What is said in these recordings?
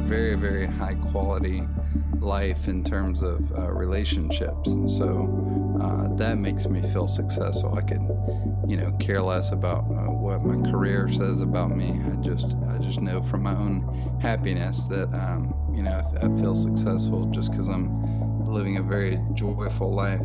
very, very high quality life in terms of relationships. And so that makes me feel successful. I could, care less about what my career says about me. I just know from my own happiness that, I feel successful just because I'm living a very joyful life.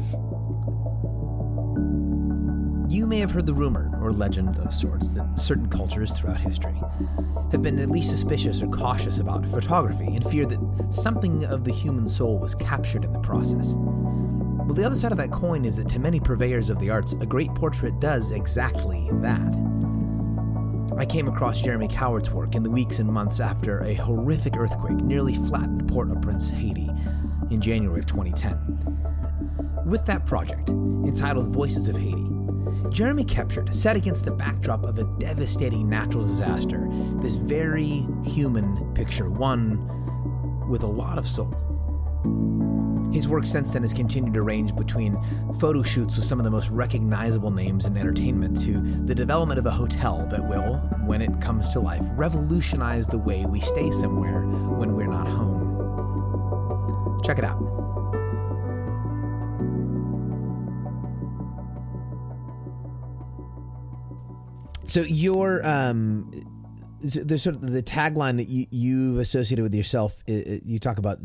You may have heard the rumor or legend of sorts that certain cultures throughout history have been at least suspicious or cautious about photography and fear that something of the human soul was captured in the process. Well, the other side of that coin is that to many purveyors of the arts, a great portrait does exactly that. I came across Jeremy Cowart's work in the weeks and months after a horrific earthquake nearly flattened Port-au-Prince, Haiti, in January of 2010. With that project, entitled Voices of Haiti, Jeremy captured, set against the backdrop of a devastating natural disaster, this very human picture, one with a lot of soul. His work since then has continued to range between photo shoots with some of the most recognizable names in entertainment to the development of a hotel that will, when it comes to life, revolutionize the way we stay somewhere when we're not home. Check it out. So your there's sort of the tagline that you've associated with yourself. You talk about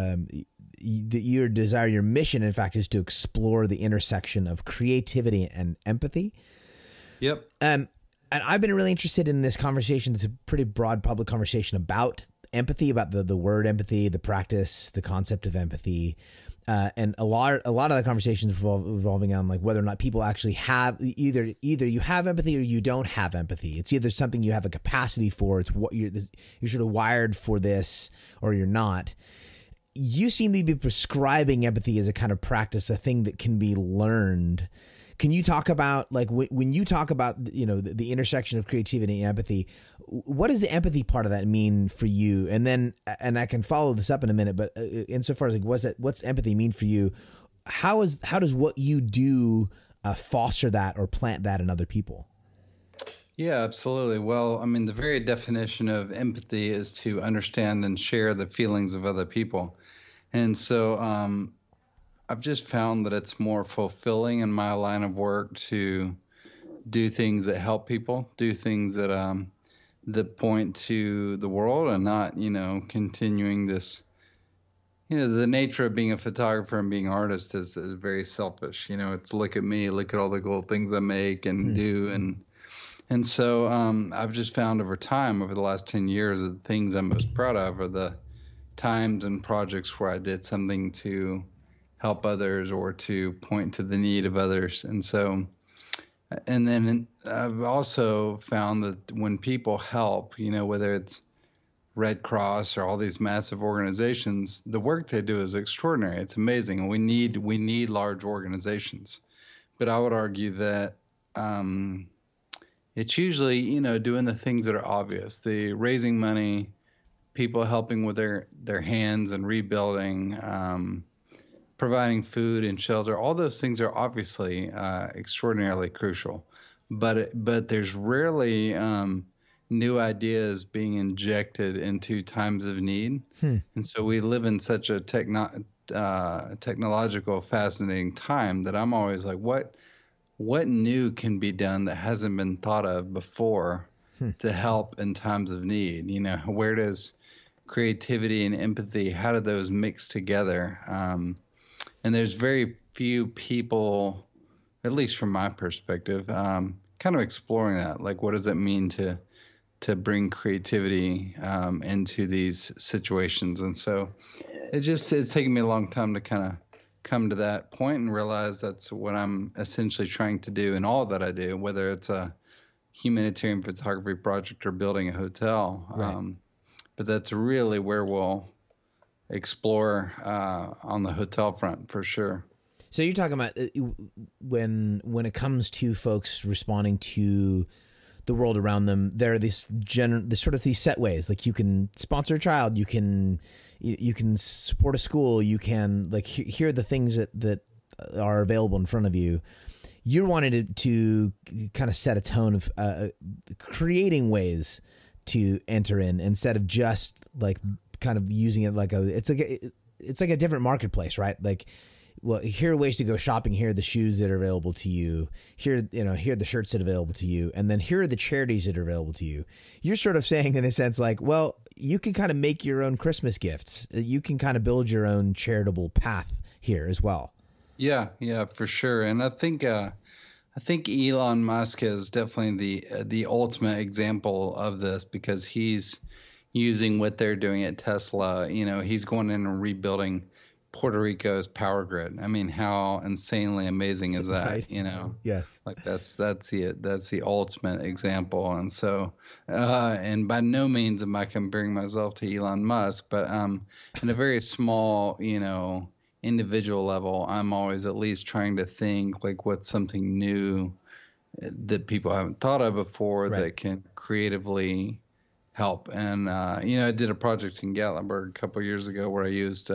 your desire, your mission, in fact, is to explore the intersection of creativity and empathy. Yep. And I've been really interested in this conversation. It's a pretty broad public conversation about empathy, about the word empathy, the practice, the concept of empathy. And a lot of the conversations revolving on like whether or not people actually have either you have empathy or you don't have empathy. It's either something you have a capacity for, it's what you're sort of wired for this, or you're not. You seem to be prescribing empathy as a kind of practice, a thing that can be learned. Can you talk about, like, when you talk about, the intersection of creativity and empathy, what does the empathy part of that mean for you? And then, and I can follow this up in a minute, but insofar as like, what's empathy mean for you? How does what you do foster that or plant that in other people? Yeah, absolutely. Well, I mean, the very definition of empathy is to understand and share the feelings of other people. And so I've just found that it's more fulfilling in my line of work to do things that help people, do things that that point to the world, and not, continuing this, the nature of being a photographer and being an artist is very selfish. It's look at me, look at all the cool things I make and do. And so I've just found over time, over the last 10 years, that the things I'm most proud of are the times and projects where I did something to help others or to point to the need of others. And so, and then I've also found that when people help, whether it's Red Cross or all these massive organizations, the work they do is extraordinary. It's amazing. And we need large organizations. But I would argue that it's usually, doing the things that are obvious, the raising money, people helping with their hands and rebuilding, providing food and shelter. All those things are obviously extraordinarily crucial. But there's rarely new ideas being injected into times of need. And so we live in such a technological, fascinating time that I'm always like, what new can be done that hasn't been thought of before to help in times of need? Where does creativity and empathy, how do those mix together? And there's very few people, at least from my perspective, kind of exploring that. Like, what does it mean to bring creativity into these situations? And so it's taken me a long time to kind of come to that point and realize that's what I'm essentially trying to do in all that I do, whether it's a humanitarian photography project or building a hotel. Right. But that's really where we'll explore on the hotel front for sure. So you're talking about when it comes to folks responding to the world around them, there are these set ways. Like, you can sponsor a child, you can support a school, you can here are the things that are available in front of you. You're wanting to kind of set a tone of creating ways to enter in instead of just like kind of using it like it's like a different marketplace, right? Like, well, here are ways to go shopping. Here are the shoes that are available to you. Here are the shirts that are available to you. And then here are the charities that are available to you. You're sort of saying, in a sense, like, well, you can kind of make your own Christmas gifts. You can kind of build your own charitable path here as well. Yeah, for sure. And I think Elon Musk is definitely the ultimate example of this, because he's using what they're doing at Tesla. He's going in and rebuilding Puerto Rico's power grid. I mean, how insanely amazing is that? Right. Yes. Like that's the ultimate example. And so, and by no means am I comparing myself to Elon Musk, but in a very small, individual level, I'm always at least trying to think like what's something new that people haven't thought of before, right, that can creatively help. And I did a project in Gatlinburg a couple of years ago where I used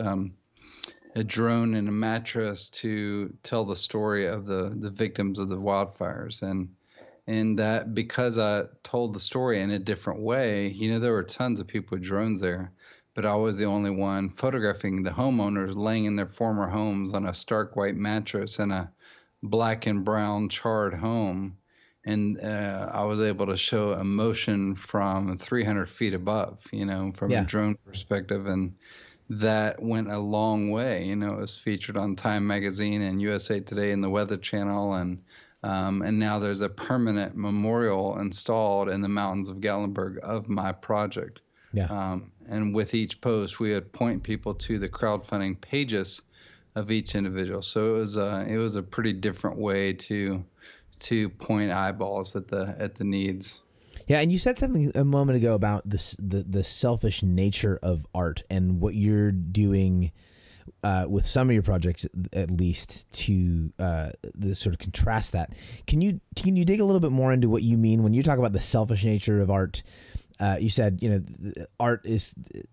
a drone and a mattress to tell the story of the victims of the wildfires. And that, because I told the story in a different way, there were tons of people with drones there, but I was the only one photographing the homeowners laying in their former homes on a stark white mattress in a black and brown charred home. And I was able to show emotion from 300 feet above, from a drone perspective. And that went a long way. It was featured on Time Magazine and USA Today and the Weather Channel, and now there's a permanent memorial installed in the mountains of Gatlinburg of my project. Yeah. And with each post, we would point people to the crowdfunding pages of each individual. So it was a pretty different way to point eyeballs at the needs. Yeah, and you said something a moment ago about the selfish nature of art and what you're doing with some of your projects, at least, to sort of contrast that. Can you dig a little bit more into what you mean when you talk about the selfish nature of art? You said art is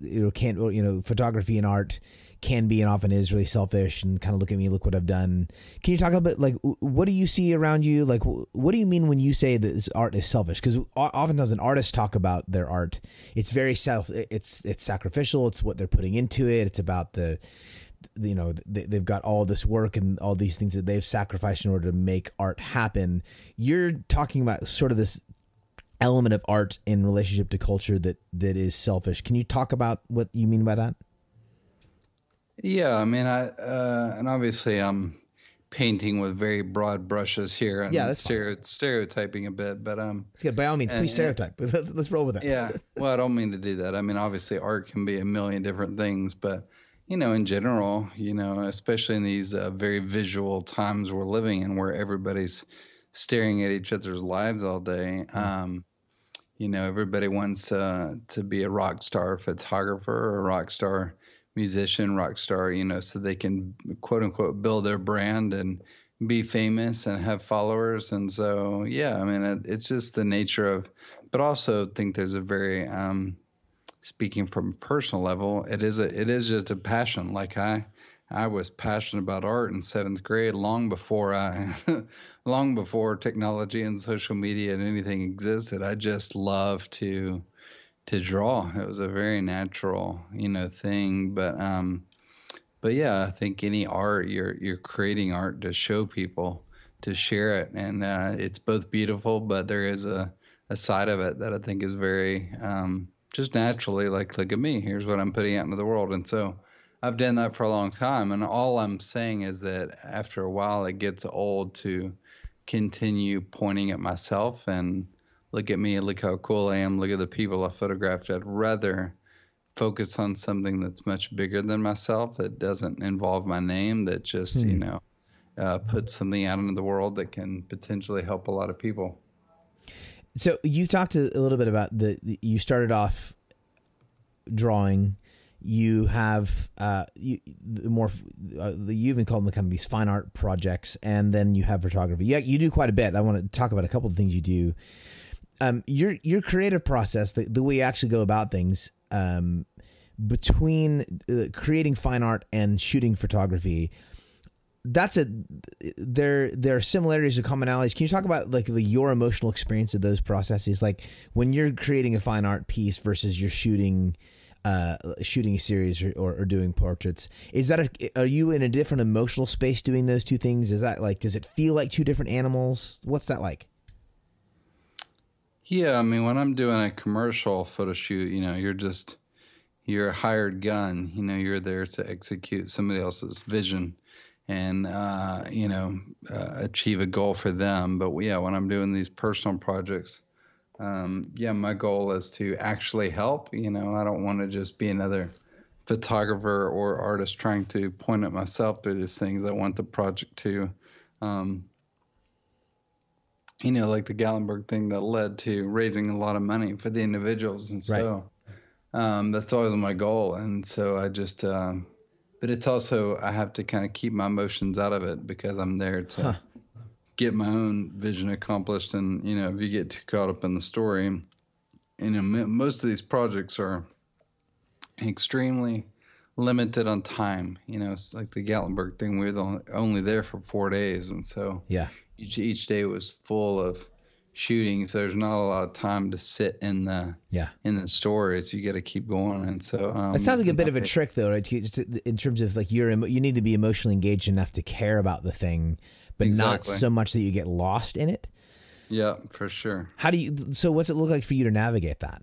photography and art can be and often is really selfish and kind of look at me, look what I've done. Can you talk a bit, like, what do you see around you? Like, what do you mean when you say that this art is selfish? Because oftentimes when artists talk about their art, it's very it's sacrificial. It's what they're putting into it. It's about they've got all this work and all these things that they've sacrificed in order to make art happen. You're talking about sort of this element of art in relationship to culture that is selfish. Can you talk about what you mean by that? Yeah, I mean, and obviously I'm painting with very broad brushes here and stereotyping a bit, but it's good. By all means, please stereotype. Let's roll with that. Yeah, well, I don't mean to do that. I mean, obviously art can be a million different things, but in general, especially in these very visual times we're living in, where everybody's staring at each other's lives all day. Everybody wants to be a rock star photographer or a rock star musician, rock star, so they can, quote unquote, build their brand and be famous and have followers. And so, yeah, I mean, it's just the nature of, but also think there's a very, speaking from a personal level, it is just a passion. Like I was passionate about art in 7th grade, long before technology and social media and anything existed. I just loved to draw. It was a very natural, thing. But yeah, I think any art, you're creating art to show people, to share it, and it's both beautiful, but there is a side of it that I think is very just naturally like, look at me, here's what I'm putting out into the world. And so I've done that for a long time, and all I'm saying is that after a while it gets old to continue pointing at myself and look at me, look how cool I am, look at the people I photographed. I'd rather focus on something that's much bigger than myself, that doesn't involve my name, that just puts something out into the world that can potentially help a lot of people. So you talked a little bit about you started off drawing. You have you've even called them kind of these fine art projects, and then you have photography. Yeah, you do quite a bit. I want to talk about a couple of things you do. Your creative process, the way you actually go about things, between creating fine art and shooting photography, there are similarities and commonalities. Can you talk about like your emotional experience of those processes? Like when you're creating a fine art piece versus you're shooting shooting a series or doing portraits. Is that are you in a different emotional space doing those two things? Is that like, does it feel like two different animals? What's that like? Yeah, I mean, when I'm doing a commercial photo shoot, you're a hired gun. You're there to execute somebody else's vision and achieve a goal for them. But yeah, when I'm doing these personal projects, my goal is to actually help. I don't want to just be another photographer or artist trying to point at myself through these things. I want the project to, like the Gallenberg thing that led to raising a lot of money for the individuals. And so that's always my goal. And so I just, but it's also, I have to kind of keep my emotions out of it because I'm there to get my own vision accomplished. And, if you get too caught up in the story, most of these projects are extremely limited on time. It's like the Gallenberg thing. We were only there for 4 days. And so each day was full of shooting. So there's not a lot of time to sit in the stories. You got to keep going. And so it sounds like a bit of a trick though, right? Just in terms of like you need to be emotionally engaged enough to care about the thing, but not so much that you get lost in it. Yeah, for sure. So what's it look like for you to navigate that?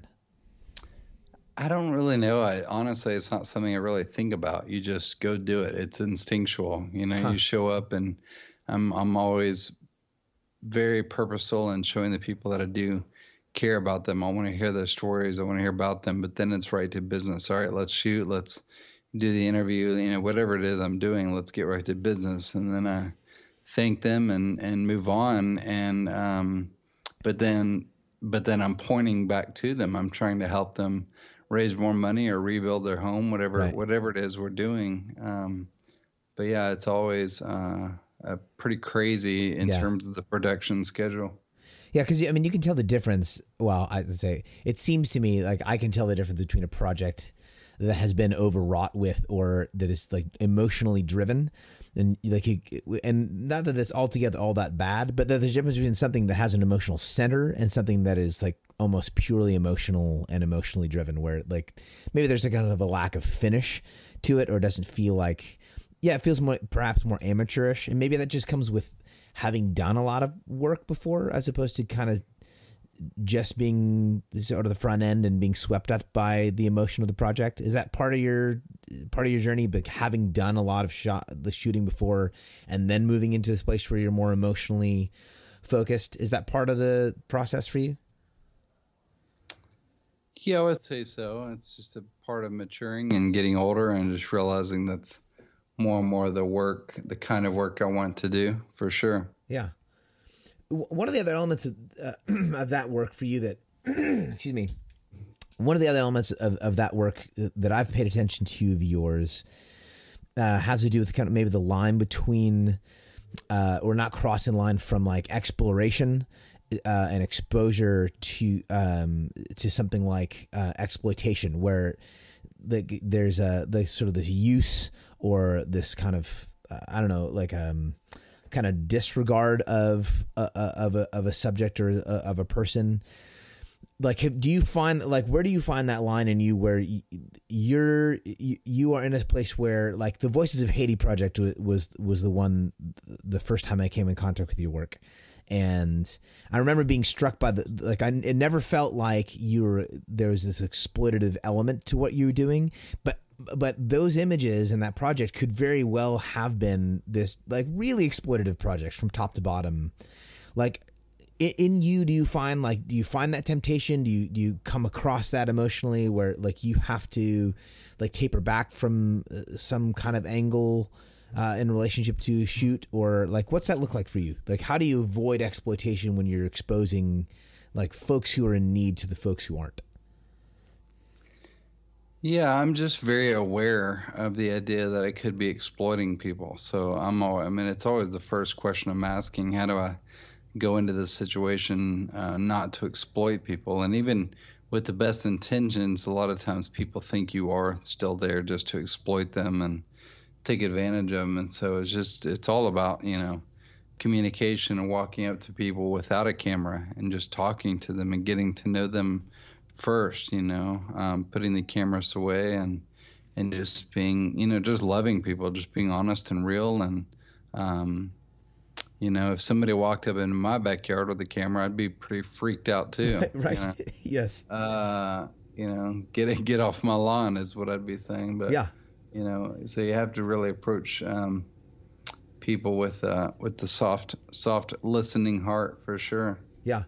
I don't really know. Honestly, it's not something I really think about. You just go do it. It's instinctual. You show up, and I'm always very purposeful in showing the people that I do care about them. I want to hear their stories. I want to hear about them, but then it's right to business. All right, let's shoot. Let's do the interview, whatever it is I'm doing, let's get right to business. And then I thank them and move on. And, but then I'm pointing back to them. I'm trying to help them raise more money or rebuild their home, whatever it is we're doing. But yeah, it's always, pretty crazy in terms of the production schedule. Yeah, because you can tell the difference. Well, I'd say it seems to me like I can tell the difference between a project that has been overwrought with or that is like emotionally driven, and and not that it's altogether all that bad, but there's a difference between something that has an emotional center and something that is like almost purely emotional and emotionally driven, where like maybe there's a kind of a lack of finish to it, or doesn't feel like. Yeah, it feels perhaps more amateurish, and maybe that just comes with having done a lot of work before, as opposed to kind of just being sort of the front end and being swept up by the emotion of the project. Is that part of your journey, but having done a lot of the shooting before and then moving into this place where you're more emotionally focused? Is that part of the process for you? Yeah, I would say so. It's just a part of maturing and getting older and just realizing that's more and more the kind of work I want to do, for sure. Yeah. One of the other elements of that work for you that, excuse me, one of the other elements of that work that I've paid attention to of yours has to do with kind of maybe the line between, or not crossing the line from like exploration and exposure to something like exploitation, where there's the sort of this use or this kind of I don't know, like kind of disregard of a subject or of a person. Like, do you find, like, where do you find that line in you where you are in a place where, like, the Voices of Haiti project was the first time I came in contact with your work. And I remember being struck by it never felt like there was this exploitative element to what you were doing, but those images and that project could very well have been this like really exploitative project from top to bottom. Like in you, do you find that temptation? Do you come across that emotionally where like you have to like taper back from some kind of angle in relationship to shoot, or like what's that look like for you? Like how do you avoid exploitation when you're exposing like folks who are in need to the folks who aren't? Yeah, I'm just very aware of the idea that I could be exploiting people. So it's always the first question I'm asking: how do I go into this situation not to exploit people? And even with the best intentions, a lot of times people think you are still there just to exploit them and take advantage of them. And so it's all about, communication and walking up to people without a camera and just talking to them and getting to know them first, putting the cameras away and just being, just loving people, just being honest and real. And, if somebody walked up into my backyard with a camera, I'd be pretty freaked out too. Right. Yes. Get off my lawn is what I'd be saying. But, yeah. So you have to really approach people with the soft listening heart, for sure. Yeah.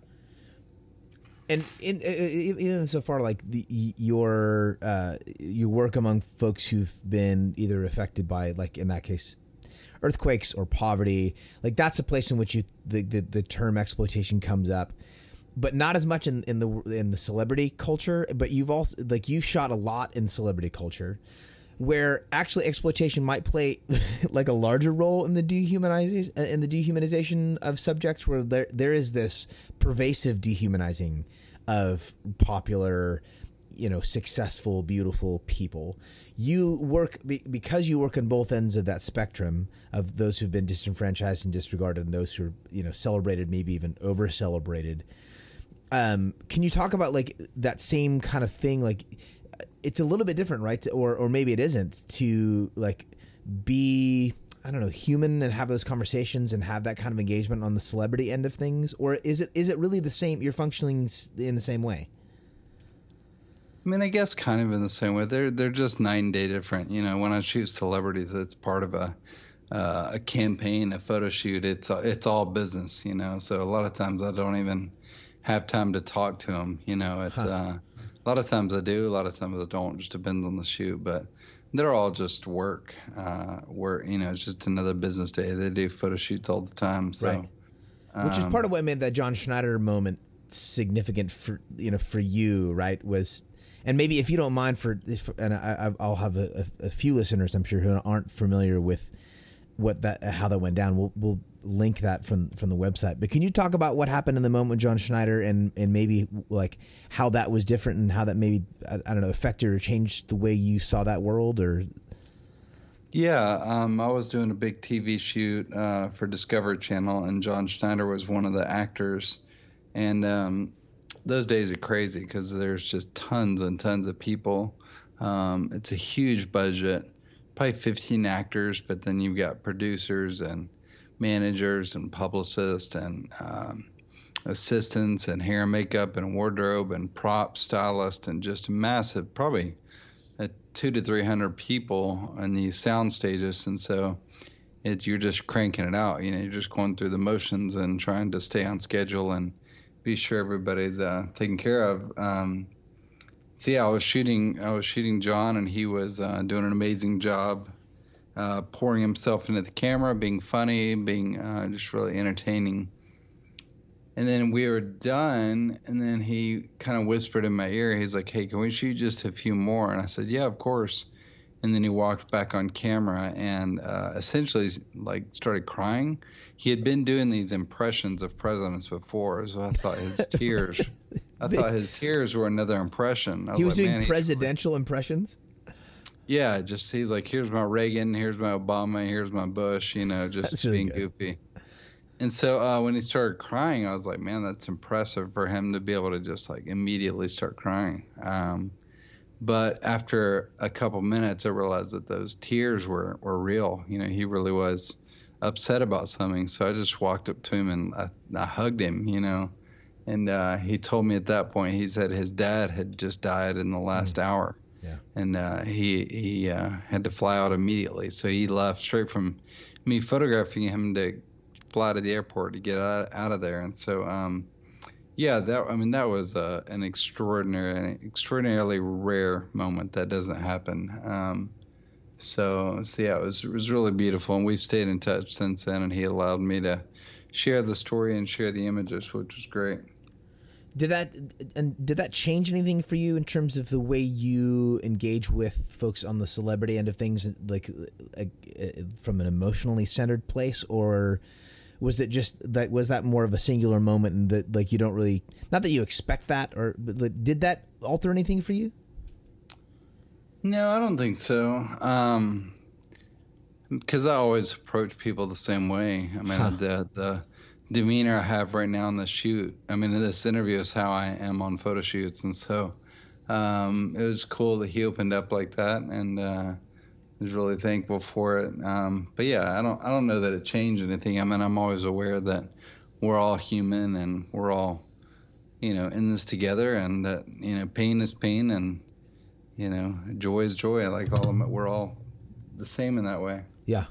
And in so far, like your work among folks who've been either affected by, like in that case, earthquakes or poverty, like that's a place in which the term exploitation comes up, but not as much in the celebrity culture. But you've shot a lot in celebrity culture, where actually exploitation might play like a larger role in the dehumanization of subjects, where there is this pervasive dehumanizing of popular, successful, beautiful people. You work because you work on both ends of that spectrum of those who've been disenfranchised and disregarded, and those who are celebrated, maybe even over celebrated. Can you talk about like that same kind of thing? Like, it's a little bit different, right? Or maybe it isn't, to like be, I don't know, human and have those conversations and have that kind of engagement on the celebrity end of things? Or is it really the same? You're functioning in the same way? I mean, I guess kind of in the same way. They're just 9 day different. When I shoot celebrities, it's part of a campaign, a photo shoot. It's all business, So a lot of times I don't even have time to talk to them. A lot of times I do, a lot of times I don't. Just depends on the shoot, but they're all just work. It's just another business day. They do photo shoots all the time. So, right. Which is part of what made that John Schneider moment significant for you, right? And maybe if you don't mind, I'll have a few listeners, I'm sure, who aren't familiar with how that went down. We'll link that from the website. But can you talk about what happened in the moment with John Schneider and maybe like how that was different and how that maybe, I don't know, affected or changed the way you saw that world? Or yeah, I was doing a big TV shoot for Discovery Channel, and John Schneider was one of the actors. And those days are crazy because there's just tons and tons of people. It's a huge budget, probably 15 actors, but then you've got producers and managers and publicists and assistants and hair and makeup and wardrobe and prop stylist and just massive, probably 200 to 300 people in these sound stages. And so you're just cranking it out. You're just going through the motions and trying to stay on schedule and be sure everybody's taken care of. So yeah, I was shooting John, and he was doing an amazing job. Pouring himself into the camera, being funny, being just really entertaining. And then we were done, and then he kind of whispered in my ear. He's like, "Hey, can we shoot just a few more?" And I said, "Yeah, of course." And then he walked back on camera and essentially like started crying. He had been doing these impressions of presidents before, so I thought his tears were another impression. He was doing presidential impressions? Yeah, just he's like, here's my Reagan, here's my Obama, here's my Bush, just being goofy. And so when he started crying, I was like, man, that's impressive for him to be able to just like immediately start crying. But after a couple minutes, I realized that those tears were real. He really was upset about something. So I just walked up to him and I hugged him, and he told me at that point, he said his dad had just died in the last hour. Yeah. And he had to fly out immediately. So he left straight from me photographing him to fly to the airport to get out of there. And so, that was an extraordinarily rare moment that doesn't happen. So yeah, it was really beautiful. And we've stayed in touch since then. And he allowed me to share the story and share the images, which was great. Did that change anything for you in terms of the way you engage with folks on the celebrity end of things, like from an emotionally centered place, or was that more of a singular moment and that like you don't really, not that you expect that, but did that alter anything for you? No, I don't think so. Because I always approach people the same way. I mean, demeanor I have right now in the shoot. I mean, this interview is how I am on photo shoots, and so it was cool that he opened up like that, and I was really thankful for it. But yeah, I don't know that it changed anything. I mean, I'm always aware that we're all human and we're all, in this together, and that, pain is pain, and, joy is joy. Like all of it, we're all the same in that way. Yeah.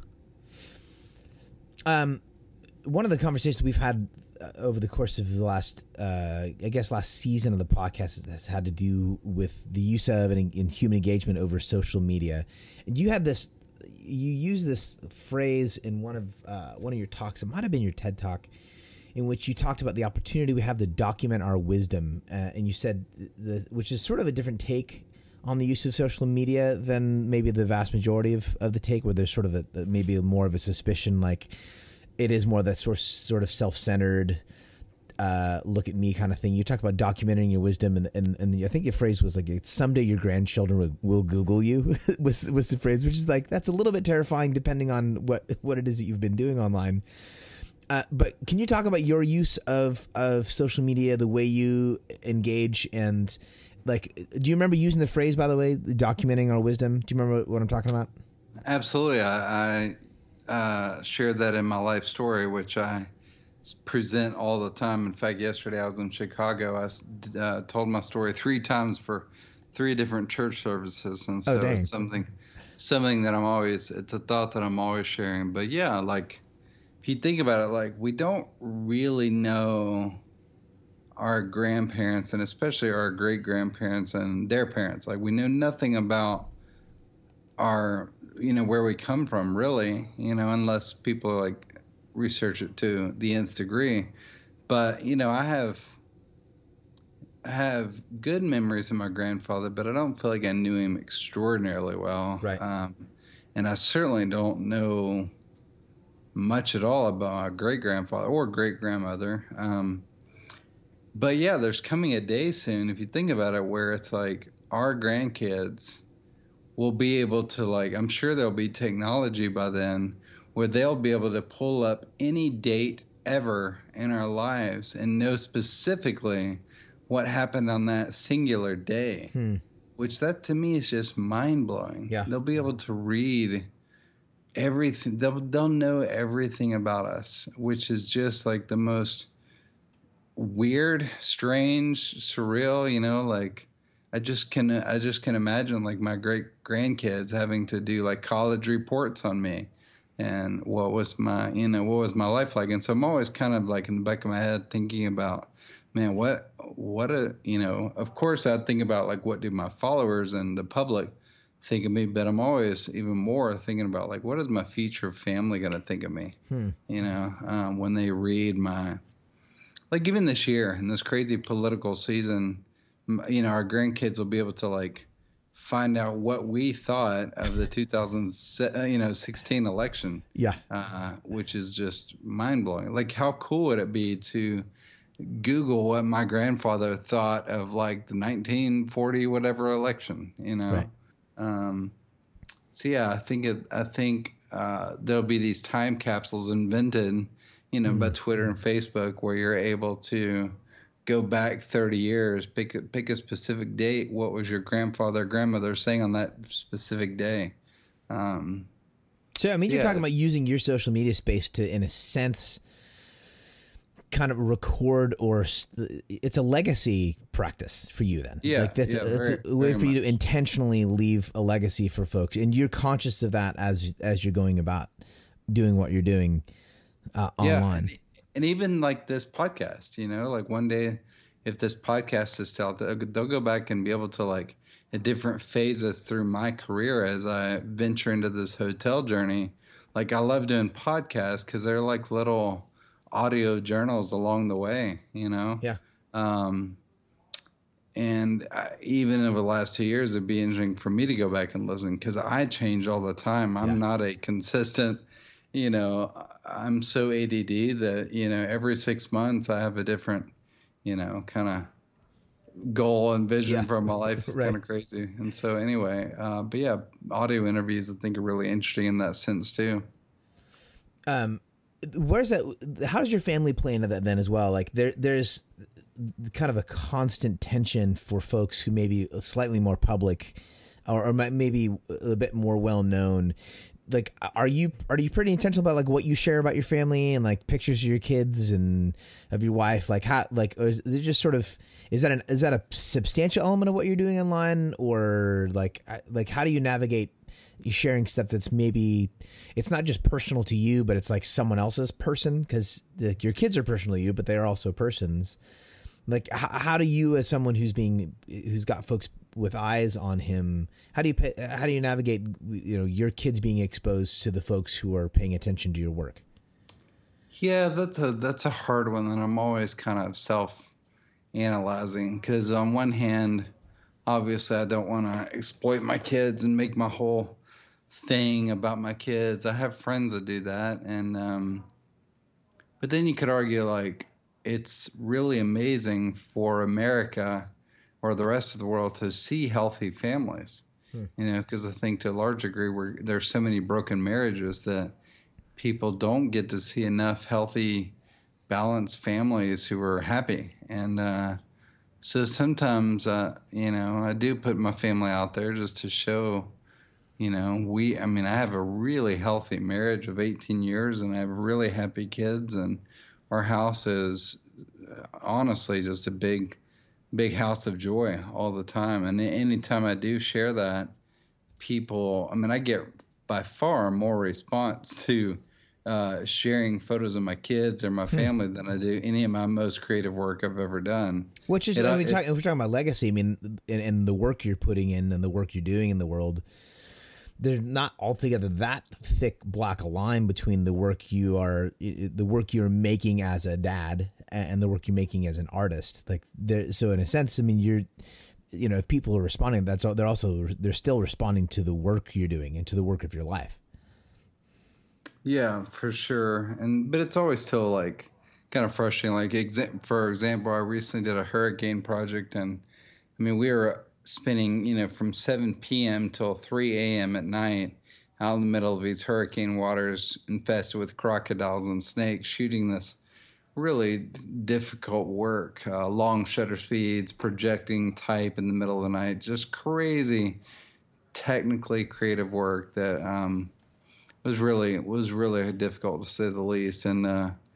One of the conversations we've had over the course of the last season of the podcast has had to do with the use of and in human engagement over social media. And you used this phrase in one of your talks. It might have been your TED Talk, in which you talked about the opportunity we have to document our wisdom. And you said, which is sort of a different take on the use of social media than maybe the vast majority of the take, where there's sort of maybe more of a suspicion, like it is more that sort of self-centered, look at me kind of thing. You talk about documenting your wisdom, and I think your phrase was like, someday your grandchildren will Google you was the phrase, which is like, that's a little bit terrifying depending on what it is that you've been doing online. But can you talk about your use of social media, the way you engage, and like, do you remember using the phrase, by the way, documenting our wisdom? Do you remember what I'm talking about? Absolutely. I shared that in my life story, which I present all the time. In fact, yesterday I was in Chicago. I told my story 3 times for 3 different church services, and so it's something that it's a thought that I'm always sharing. But yeah, like if you think about it, like we don't really know our grandparents, and especially our great grandparents and their parents. Like we know nothing about our, where we come from, really, unless people like research it to the nth degree. But, I have good memories of my grandfather, but I don't feel like I knew him extraordinarily well. Right. And I certainly don't know much at all about my great grandfather or great grandmother. But yeah, there's coming a day soon, if you think about it, where it's like our grandkids will be able to, like, I'm sure there'll be technology by then where they'll be able to pull up any date ever in our lives and know specifically what happened on that singular day, which that to me is just mind blowing. Yeah. They'll be able to read everything. They'll know everything about us, which is just like the most weird, strange, surreal, like I just can imagine like my great grandkids having to do like college reports on me and what was my life like. And so I'm always kind of like in the back of my head thinking about, man, of course I'd think about like, what do my followers and the public think of me? But I'm always even more thinking about like, what is my future family going to think of me? When they read like even this year in this crazy political season, our grandkids will be able to like find out what we thought of the 2016 election. Yeah. Which is just mind blowing. Like how cool would it be to Google what my grandfather thought of like the 1940 whatever election, Right. So yeah, I think there'll be these time capsules invented, by Twitter and Facebook, where you're able to go back 30 years, pick a specific date. What was your grandfather or grandmother saying on that specific day? So, I mean, you're talking about using your social media space to, in a sense, kind of record, or it's a legacy practice for you then. Yeah. Like that's a way for you to intentionally leave a legacy for folks. And you're conscious of that as you're going about doing what you're doing online. And even like this podcast, like one day if this podcast is still out there, they'll go back and be able to like at different phases through my career as I venture into this hotel journey. Like I love doing podcasts because they're like little audio journals along the way, Yeah. And even over the last 2 years, it'd be interesting for me to go back and listen because I change all the time. I'm not a consistent, I'm so ADD that, every 6 months I have a different, kind of goal and vision for my life. It's kind of crazy. And so anyway, but yeah, audio interviews I think are really interesting in that sense too. Where's that? How does your family play into that then as well? Like there's kind of a constant tension for folks who may be slightly more public or maybe a bit more well known. Like, are you pretty intentional about like what you share about your family and like pictures of your kids and of your wife? Like how, like, or is it just sort of, is that a substantial element of what you're doing online, or like how do you navigate you sharing stuff that's maybe it's not just personal to you, but it's like someone else's person, because your kids are personal to you, but they're also persons. Like how do you, as someone who's got folks with eyes on him, how do you navigate, your kids being exposed to the folks who are paying attention to your work? Yeah, that's a hard one, and I'm always kind of self-analyzing, because on one hand, obviously I don't want to exploit my kids and make my whole thing about my kids. I have friends that do that, and but then you could argue like it's really amazing for America or the rest of the world to see healthy families, because I think to a large degree there's so many broken marriages that people don't get to see enough healthy, balanced families who are happy. And so sometimes, I do put my family out there just to show, I have a really healthy marriage of 18 years and I have really happy kids, and our house is honestly just a big house of joy all the time. And anytime I do share that, people, I get by far more response to sharing photos of my kids or my family than I do any of my most creative work I've ever done. Which is, if we're talking about legacy, and the work you're putting in and the work you're doing in the world, there's not altogether that thick block of line between the work you're making as a dad and the work you're making as an artist. Like so in a sense, if people are responding, they're still responding to the work you're doing and to the work of your life. Yeah, for sure. But it's always still like kind of frustrating. Like for example, I recently did a hurricane project, and we were spending, from 7 p.m. till 3 a.m. at night out in the middle of these hurricane waters infested with crocodiles and snakes, shooting this really difficult work, long shutter speeds, projecting type in the middle of the night, just crazy, technically creative work that was really difficult to say the least. And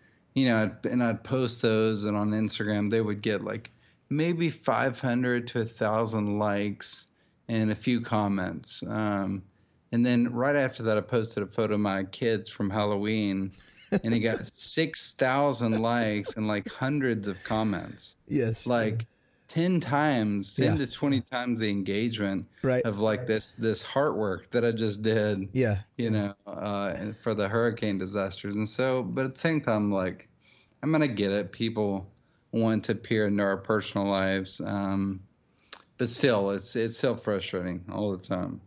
I'd post those, and on Instagram they would get like maybe 500 to 1,000 likes and a few comments. And then right after that, I posted a photo of my kids from Halloween, and it got 6,000 likes and like hundreds of comments. Yes. Like 10 to 20 times the engagement of like this heart work that I just did, for the hurricane disasters. And so, but at the same time, like, I get it. People want to peer into our personal lives. But still, it's still frustrating all the time.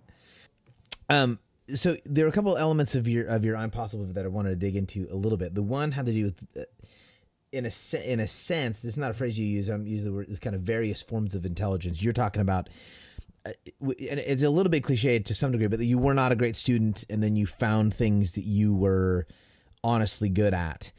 So there are a couple elements of your I'm Possible that I wanted to dig into a little bit. The one had to do with, in a sense, it's not a phrase you use. I'm using the word kind of various forms of intelligence. You're talking about, and it's a little bit cliche to some degree, but that you were not a great student, and then you found things that you were honestly good at,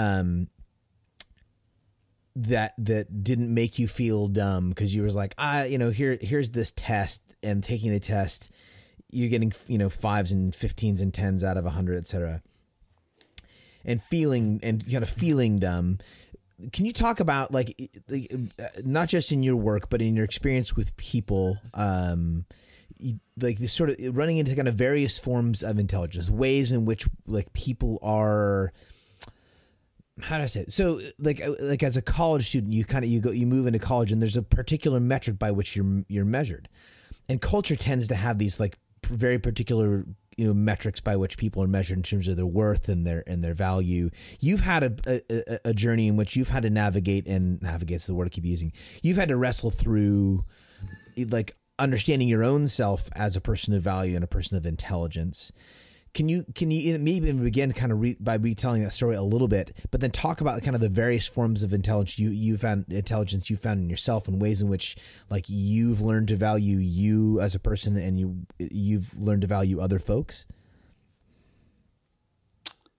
that didn't make you feel dumb because you was like, here's this test, and taking the test, you're getting 5s and 15s and 10s out of 100, etc. And feeling dumb. Can you talk about like not just in your work, but in your experience with people, like this sort of running into kind of various forms of intelligence, ways in which like people are. How do I say it? So like as a college student, you move into college, and there's a particular metric by which you're measured, and culture tends to have these like very particular metrics by which people are measured in terms of their worth and their value. You've had a journey in which you've had to navigate's the word I keep using. You've had to wrestle through like understanding your own self as a person of value and a person of intelligence. Can you maybe begin kind of by retelling that story a little bit, but then talk about kind of the various forms of intelligence you found in yourself, and ways in which like you've learned to value you as a person, and you've learned to value other folks?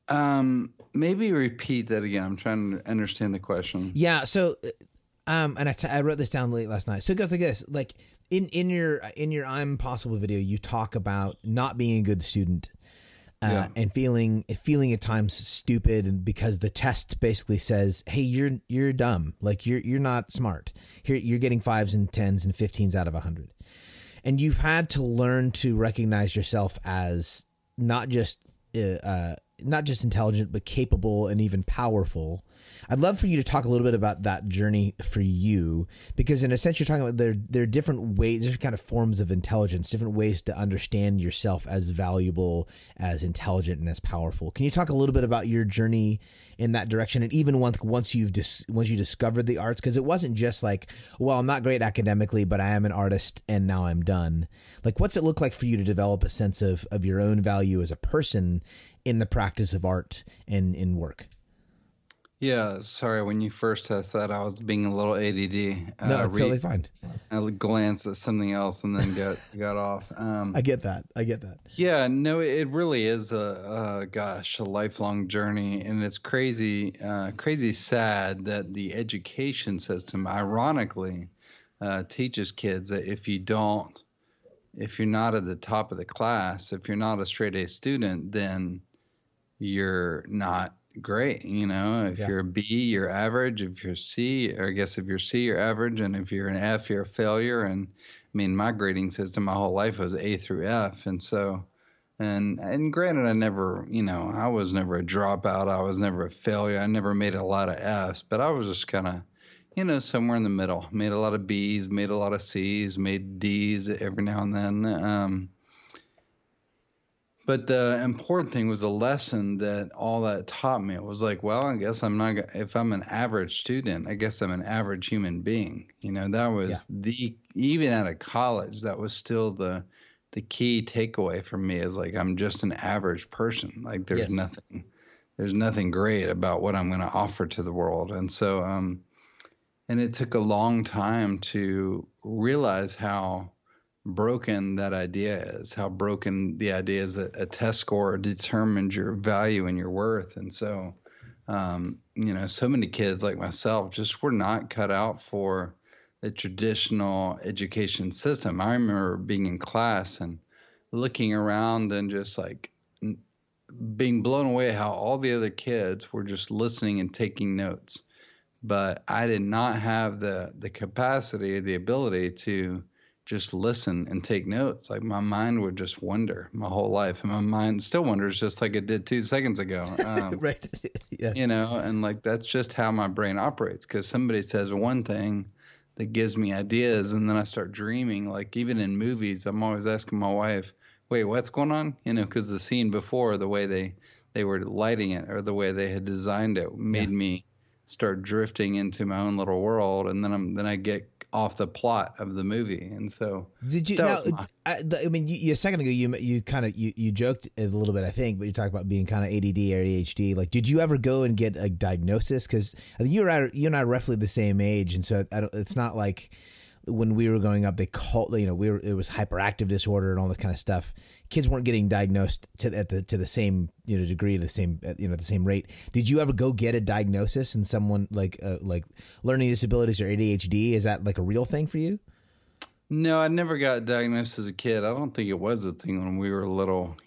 Maybe repeat that again. I'm trying to understand the question. Yeah. So, and I wrote this down late last night. So it goes like this: like in your I'm Possible video, you talk about not being a good student. And feeling at times stupid, and because the test basically says, "Hey, you're dumb. Like you're not smart. Here you're getting 5s and 10s and 15s out of 100." And you've had to learn to recognize yourself as not just intelligent, but capable and even powerful. I'd love for you to talk a little bit about that journey for you, because in a sense you're talking about there are different ways, different kind of forms of intelligence, different ways to understand yourself as valuable, as intelligent, and as powerful. Can you talk a little bit about your journey in that direction, and even once you discovered the arts? Because it wasn't just like, well, I'm not great academically, but I am an artist, and now I'm done. Like, what's it look like for you to develop a sense of your own value as a person in the practice of art and in work? Yeah, sorry. When you first said that, I was being a little ADD. No, it's totally fine. I glanced at something else and then got off. I get that. Yeah, no, it really is a lifelong journey, and it's crazy sad that the education system, ironically, teaches kids that if you're not at the top of the class, if you're not a straight A student, then you're not great. If you're a B, you're average. If you're C, or I guess if you're C, you're average. And if you're an F, you're a failure. And I mean, my grading system my whole life was A through F. And so, and granted, I was never a dropout. I was never a failure. I never made a lot of Fs, but I was just kind of, somewhere in the middle. Made a lot of Bs, made a lot of Cs, made Ds every now and then. But the important thing was the lesson that all that taught me. It was like, well, I guess if I'm an average student, I guess I'm an average human being. That was even out of college, that was still the key takeaway for me, is like, I'm just an average person. Like there's nothing great about what I'm going to offer to the world. And so, and it took a long time to realize how broken that idea is, how broken the idea is that a test score determines your value and your worth. And so, so many kids like myself just were not cut out for the traditional education system. I remember being in class and looking around and just like being blown away how all the other kids were just listening and taking notes. But I did not have the capacity, the ability to just listen and take notes. Like my mind would just wander my whole life, and my mind still wanders just like it did 2 seconds ago. Right. Yeah. And like that's just how my brain operates, because somebody says one thing that gives me ideas, and then I start dreaming. Like even in movies, I'm always asking my wife, wait, what's going on? Because the scene before, the way they were lighting it or the way they had designed it made me start drifting into my own little world, and then I get off the plot of the movie. And so did you a second ago you joked a little bit, I think, but you talked about being kind of ADD or ADHD. Like, did you ever go and get a diagnosis? Because I think you and I are roughly the same age, and so it's not like when we were growing up, they called, it was hyperactive disorder and all that kind of stuff. Kids weren't getting diagnosed to the same degree, the same rate. Did you ever go get a diagnosis in someone like learning disabilities or ADHD? Is that like a real thing for you? No, I never got diagnosed as a kid. I don't think it was a thing when we were little.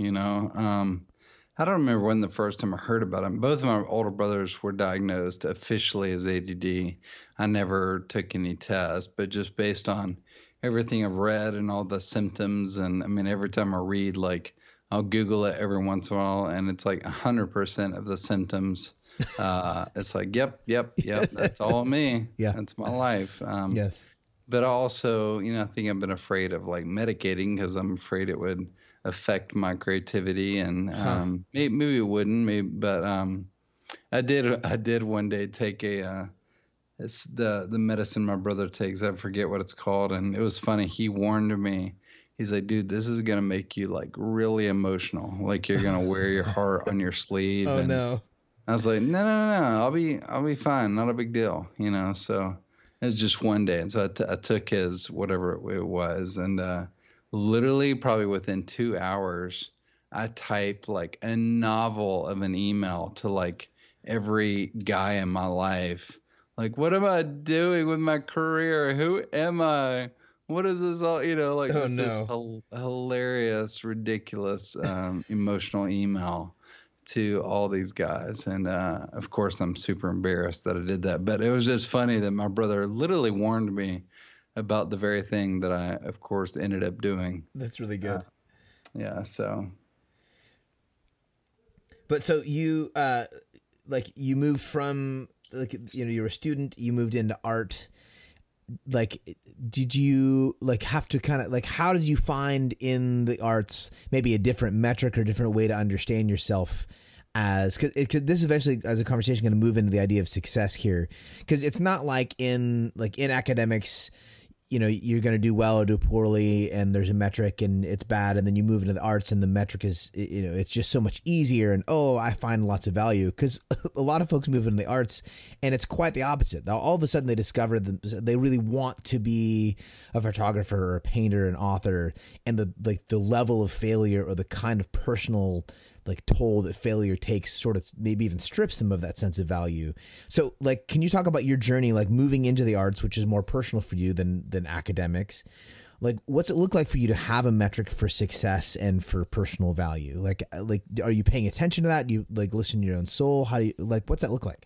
I don't remember when the first time I heard about it. Both of my older brothers were diagnosed officially as ADD. I never took any tests, but just based on everything I've read and all the symptoms. And I mean, every time I read, like I'll Google it every once in a while, and it's like 100% of the symptoms. It's like, yep. That's all me. Yeah. That's my life. Yes. But also, I think I've been afraid of like medicating, because I'm afraid it would affect my creativity, and maybe it wouldn't, but I did one day take it's the medicine my brother takes. I forget what it's called, and it was funny. He warned me. He's like, dude, this is gonna make you like really emotional, like you're gonna wear your heart on your sleeve. Oh, no. I was like, no, I'll be fine, not a big deal, So it was just one day, and so I took his whatever it was, and literally probably within 2 hours, I typed like a novel of an email to like every guy in my life. Like, what am I doing with my career? Who am I? What is this all, like Oh just this no. hilarious, ridiculous, emotional email to all these guys. And of course, I'm super embarrassed that I did that. But it was just funny that my brother literally warned me about the very thing that I, of course, ended up doing. That's really good. Yeah. So. But so you like you moved from like you were a student, you moved into art. Like, did you like have to kind of like how did you find in the arts maybe a different metric or different way to understand yourself as because this eventually as a conversation going to move into the idea of success here because it's not like in academics you're going to do well or do poorly and there's a metric and it's bad and then you move into the arts and the metric is it's just so much easier and I find lots of value because a lot of folks move into the arts and it's quite the opposite. All of a sudden they discover that they really want to be a photographer or a painter, an author, and the level of failure or the kind of personal like toll that failure takes sort of maybe even strips them of that sense of value. So like, can you talk about your journey, like moving into the arts, which is more personal for you than academics? Like, what's it look like for you to have a metric for success and for personal value? Like, are you paying attention to that? Do you like listen to your own soul? How do you what's that look like?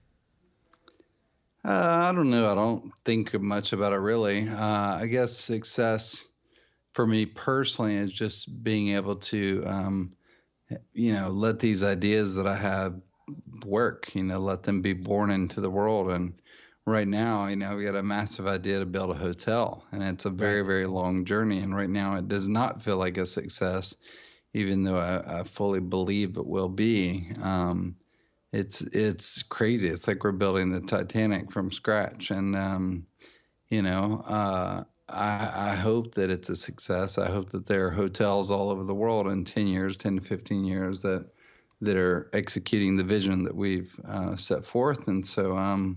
I don't know. I don't think much about it really. I guess success for me personally is just being able to, let these ideas that I have work, let them be born into the world. And right now, we got a massive idea to build a hotel and it's a very, very long journey. And right now it does not feel like a success, even though I fully believe it will be. It's crazy. It's like we're building the Titanic from scratch. And, I hope that it's a success. I hope that there are hotels all over the world in 10 years, 10 to 15 years that are executing the vision that we've set forth. And so,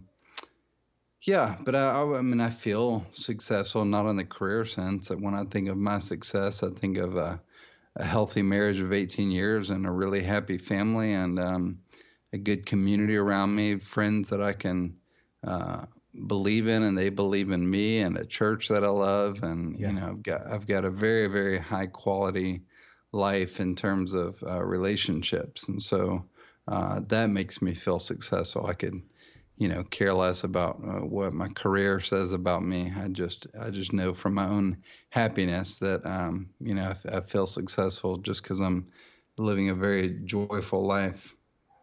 but I feel successful, not in the career sense. That when I think of my success, I think of a healthy marriage of 18 years and a really happy family and a good community around me, friends that I can believe in and they believe in me, and a church that I love, and I've got a very, very high quality life in terms of relationships, and so that makes me feel successful. I could care less about what my career says about me. I just know from my own happiness that I feel successful just because I'm living a very joyful life.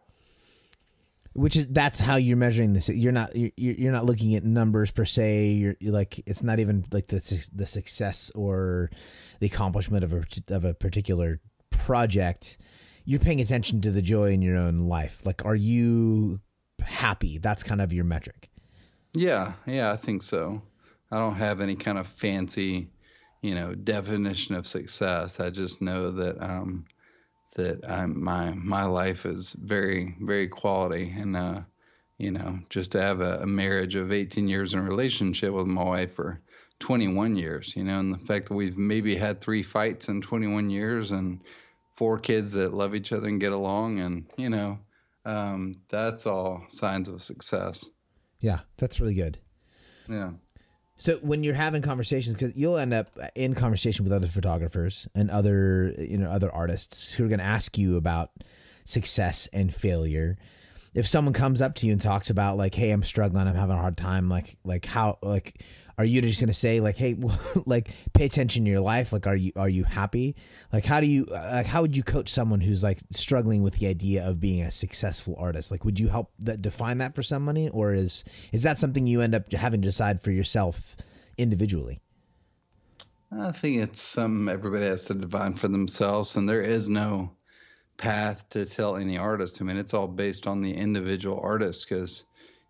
That's how you're measuring this. You're not looking at numbers per se. You're like, it's not even like the success or the accomplishment of a particular project. You're paying attention to the joy in your own life. Like, are you happy? That's kind of your metric. Yeah, I think so. I don't have any kind of fancy, definition of success. I just know that my life is very, very quality, and just to have a marriage of 18 years in a relationship with my wife for 21 years, and the fact that we've maybe had 3 fights in 21 years and 4 kids that love each other and get along, and that's all signs of success. Yeah, that's really good. Yeah. So when you're having conversations, because you'll end up in conversation with other photographers and other artists who are going to ask you about success and failure. If someone comes up to you and talks about like, "Hey, I'm struggling, I'm having a hard time," are you just going to say like, "Hey, well, like, pay attention to your life. Like, are you happy?" Like, how would you coach someone who's like struggling with the idea of being a successful artist? Like, would you help define that for somebody, or is that something you end up having to decide for yourself individually? I think it's something everybody has to define for themselves, and there is no path to tell any artist. I mean, it's all based on the individual artist, because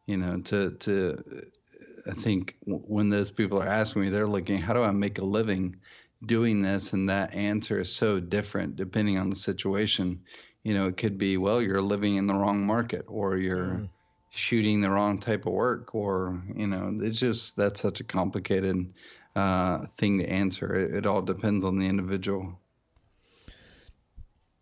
I think when those people are asking me, they're looking, how do I make a living doing this? And that answer is so different depending on the situation. It could be, well, you're living in the wrong market, or you're shooting the wrong type of work, or, it's just, that's such a complicated thing to answer. It all depends on the individual.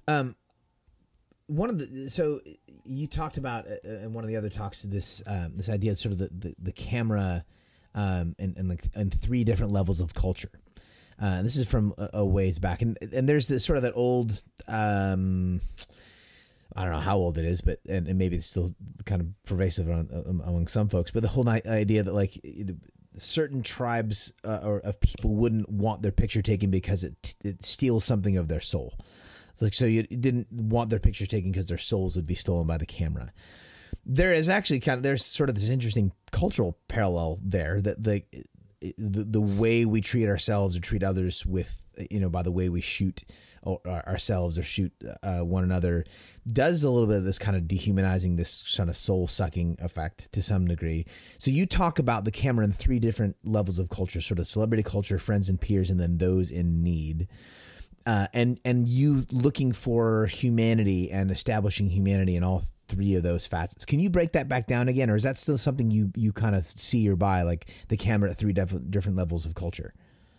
So you talked about in one of the other talks this this idea of sort of the camera and three different levels of culture. This is from a ways back, and there's this sort of that old I don't know how old it is, but and maybe it's still kind of pervasive among some folks, but the whole idea that like certain tribes or of people wouldn't want their picture taken because it steals something of their soul. Like, so you didn't want their picture taken because their souls would be stolen by the camera. There is actually there's sort of this interesting cultural parallel there that the way we treat ourselves or treat others with, by the way we shoot ourselves or shoot one another does a little bit of this kind of dehumanizing, this kind of soul sucking effect to some degree. So you talk about the camera in three different levels of culture, sort of celebrity culture, friends and peers, and then those in need. And you looking for humanity and establishing humanity in all three of those facets. Can you break that back down again, or is that still something you kind of see or by, like the camera at three different levels of culture?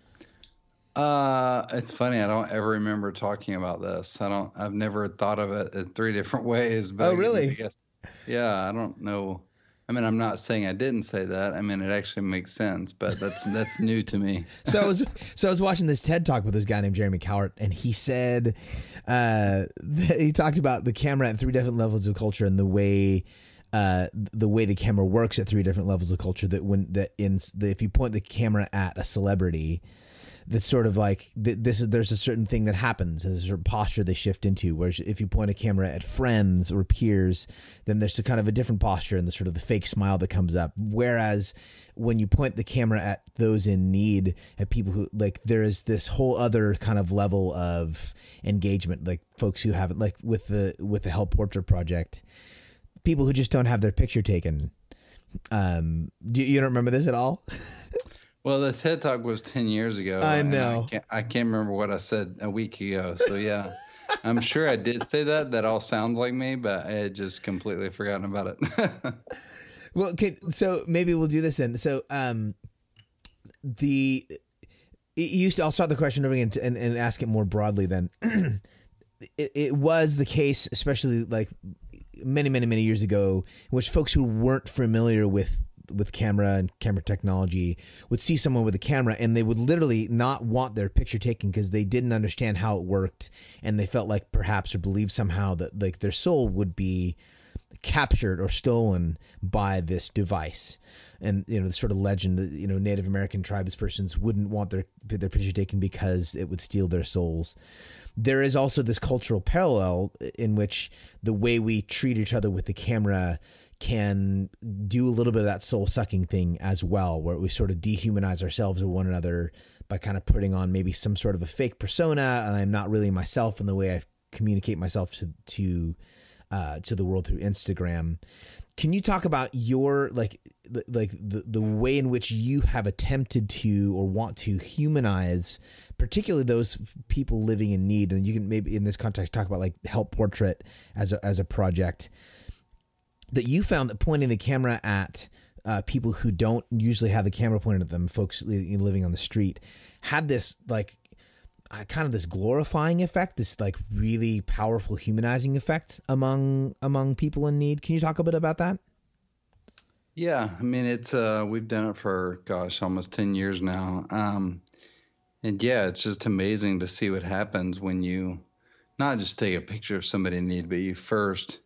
It's funny. I don't ever remember talking about this. I've never thought of it in three different ways. But oh, really? I guess, yeah, I don't know. I mean, I'm not saying I didn't say that. I mean, it actually makes sense, but that's new to me. So I was watching this TED Talk with this guy named Jeremy Cowart, and he said he talked about the camera at three different levels of culture and the way the camera works at three different levels of culture. If you point the camera at a celebrity, that's sort of like there's a certain thing that happens, there's a certain posture they shift into. Whereas if you point a camera at friends or peers, then there's a kind of a different posture and the sort of the fake smile that comes up. Whereas when you point the camera at those in need, at people who like, there is this whole other kind of level of engagement, like folks who haven't, like with the Help Portrait Project, people who just don't have their picture taken. You don't remember this at all? Well, the TED Talk was 10 years ago. I know. I can't remember what I said a week ago. So, yeah, I'm sure I did say that. That all sounds like me, but I had just completely forgotten about it. Well, okay, so maybe we'll do this then. So I'll start the question over again and ask it more broadly then. It was the case, especially like many, many, many years ago, in which folks who weren't familiar with camera and camera technology would see someone with a camera and they would literally not want their picture taken because they didn't understand how it worked, and they felt like perhaps or believed somehow that like their soul would be captured or stolen by this device. And the sort of legend that Native American tribespersons wouldn't want their picture taken because it would steal their souls. There is also this cultural parallel in which the way we treat each other with the camera can do a little bit of that soul-sucking thing as well, where we sort of dehumanize ourselves or one another by kind of putting on maybe some sort of a fake persona, and I'm not really myself in the way I communicate myself to the world through Instagram. Can you talk about your the way in which you have attempted to or want to humanize, particularly those people living in need? And you can maybe in this context talk about like Help Portrait as a project that you found that pointing the camera at people who don't usually have the camera pointed at them, folks living on the street, had this like kind of this glorifying effect, this like really powerful humanizing effect among people in need. Can you talk a bit about that? Yeah, I mean, it's we've done it for almost 10 years now, and yeah, it's just amazing to see what happens when you not just take a picture of somebody in need, but you first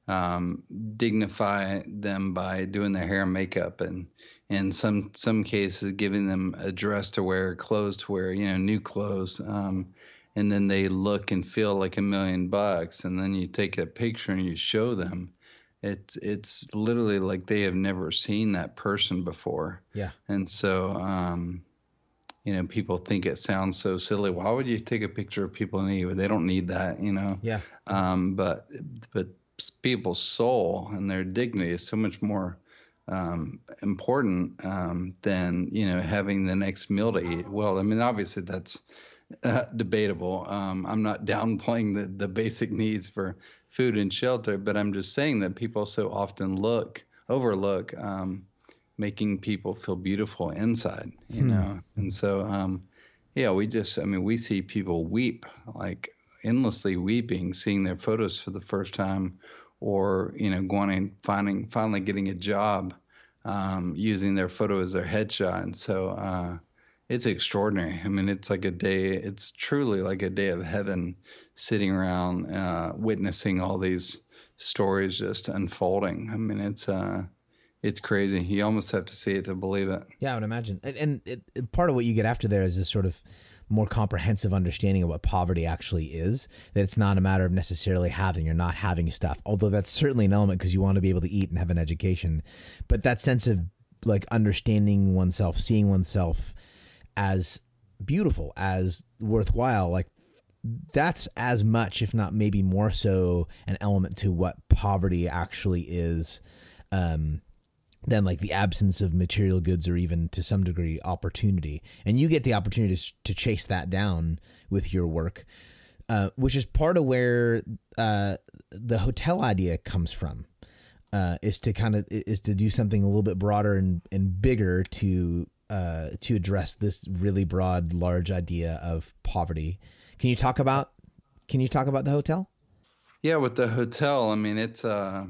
dignify them by doing their hair and makeup, and in some cases giving them a dress to wear, clothes to wear, new clothes, and then they look and feel like $1 million, and then you take a picture and you show them. It's literally like they have never seen that person before. Yeah. And so people think it sounds so silly. Why would you take a picture of people in need? They don't need that, Yeah. But people's soul and their dignity is so much more important than having the next meal to eat. Well, I mean, obviously that's debatable. I'm not downplaying the basic needs for food and shelter, but I'm just saying that people so often overlook making people feel beautiful inside, and so we see people weep like endlessly weeping, seeing their photos for the first time, or finally getting a job, using their photo as their headshot. And so it's extraordinary. I mean, it's like a day. It's truly like a day of heaven, sitting around witnessing all these stories just unfolding. I mean, it's crazy. You almost have to see it to believe it. Yeah, I would imagine. And part of what you get after there is this sort of more comprehensive understanding of what poverty actually is, that it's not a matter of necessarily having or not having stuff, although that's certainly an element because you want to be able to eat and have an education. But that sense of like understanding oneself, seeing oneself as beautiful, as worthwhile, like that's as much, if not maybe more so, an element to what poverty actually is, than like the absence of material goods or even to some degree opportunity. And you get the opportunity to chase that down with your work, which is part of where the hotel idea comes from, is to do something a little bit broader and bigger to address this really broad, large idea of poverty. Can you talk about the hotel? Yeah, with the hotel, I mean, it's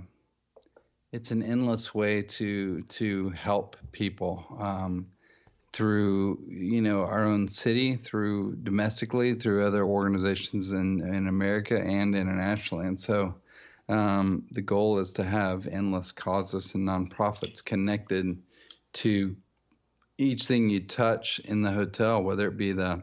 an endless way to help people, through, our own city, through domestically, through other organizations in America and internationally. And so the goal is to have endless causes and nonprofits connected to each thing you touch in the hotel, whether it be the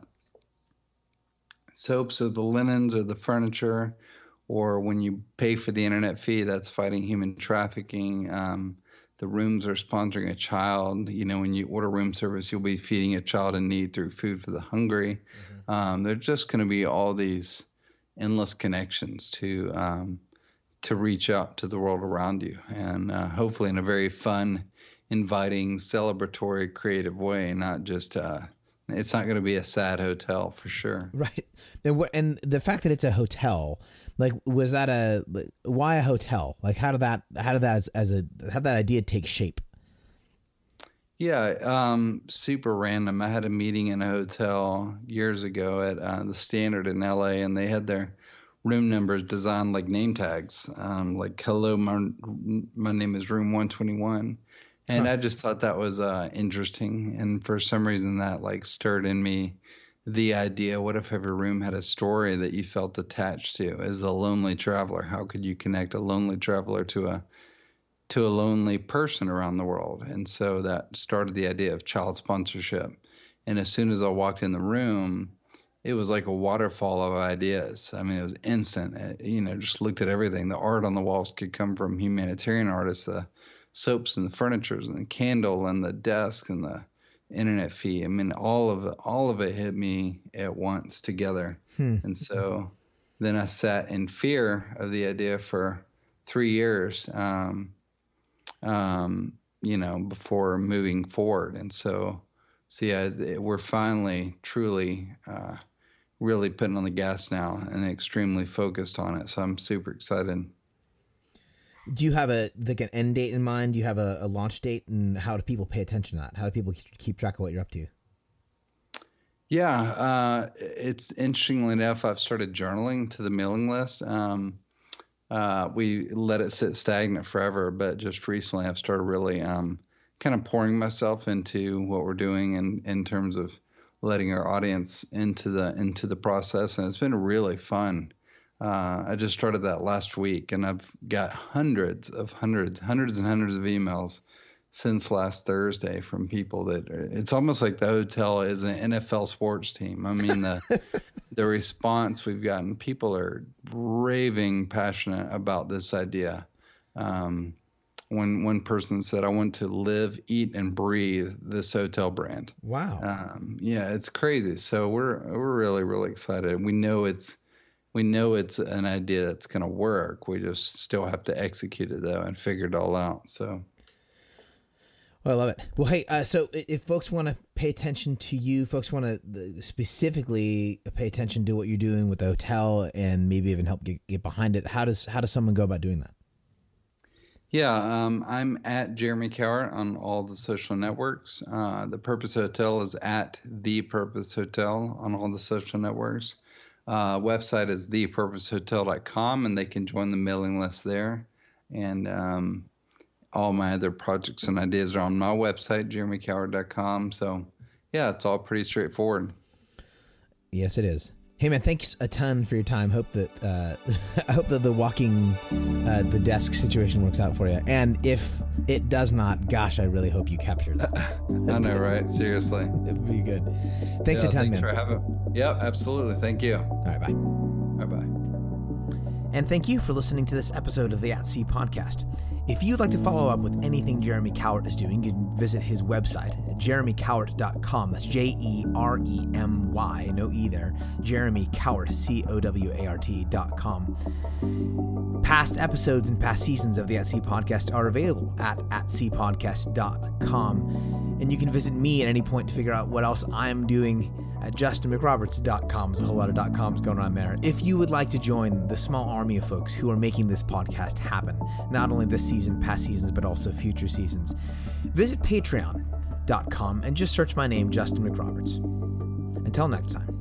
soaps or the linens or the furniture, or when you pay for the internet fee, that's fighting human trafficking. The rooms are sponsoring a child. When you order room service, you'll be feeding a child in need through Food for the Hungry. Mm-hmm. There's just going to be all these endless connections to reach out to the world around you, and hopefully in a very fun, inviting, celebratory, creative way, not just it's not going to be a sad hotel for sure. Right. And the fact that it's a hotel, like, was that why a hotel? Like, how did that idea take shape? Yeah. Super random. I had a meeting in a hotel years ago at the Standard in LA, and they had their room numbers designed like name tags. Like, hello, my name is room 121. And I just thought that was interesting. And for some reason that like stirred in me the idea, what if every room had a story that you felt attached to as the lonely traveler? How could you connect a lonely traveler to a lonely person around the world? And so that started the idea of child sponsorship. And as soon as I walked in the room, it was like a waterfall of ideas. I mean, it was instant. Just looked at everything. The art on the walls could come from humanitarian artists, the soaps and the furnitures and the candle and the desk and the internet fee. I mean, all of it hit me at once together. And so then I sat in fear of the idea for 3 years, before moving forward. And so yeah, we're finally truly really putting on the gas now and extremely focused on it. So I'm super excited. Do you have an end date in mind? Do you have a launch date, and how do people pay attention to that? How do people keep track of what you're up to? Yeah, it's interestingly enough, I've started journaling to the mailing list. We let it sit stagnant forever, but just recently I've started really kind of pouring myself into what we're doing in terms of letting our audience into the process, and it's been really fun. I just started that last week, and I've got hundreds and hundreds of emails since last Thursday from people that it's almost like the hotel is an NFL sports team. I mean, the response we've gotten, people are raving passionate about this idea. When one person said, I want to live, eat, and breathe this hotel brand. Wow. Yeah, it's crazy. So we're really, really excited. We know it's an idea that's going to work. We just still have to execute it, though, and figure it all out. So, well, I love it. Well, hey, so if folks want to pay attention to you, folks want to specifically pay attention to what you're doing with the hotel and maybe even help get behind it, how does someone go about doing that? Yeah, I'm at Jeremy Cowart on all the social networks. The Purpose Hotel is at The Purpose Hotel on all the social networks. website is thepurposehotel.com, and they can join the mailing list there. And all my other projects and ideas are on my website, jeremycowart.com. So, yeah, it's all pretty straightforward. Yes, it is. Hey, man, thanks a ton for your time. Hope that I hope that the walking the desk situation works out for you. And if it does not, gosh, I really hope you capture that. I know, right? Seriously. It would be good. Thanks a ton, man. Thanks for having. Yep, absolutely. Thank you. All right, bye. Bye-bye. And thank you for listening to this episode of the At Sea podcast. If you'd like to follow up with anything Jeremy Cowart is doing, you can visit his website at jeremycowart.com. That's Jeremy, no E there, Jeremy Cowart, COWART.com. Past episodes and past seasons of the At Sea podcast are available at atseapodcast.com. And you can visit me at any point to figure out what else I'm doing at justinmcroberts.com. There's a whole lot of .coms going on there. If you would like to join the small army of folks who are making this podcast happen, not only this season, past seasons, but also future seasons, visit patreon.com and just search my name, Justin McRoberts. Until next time.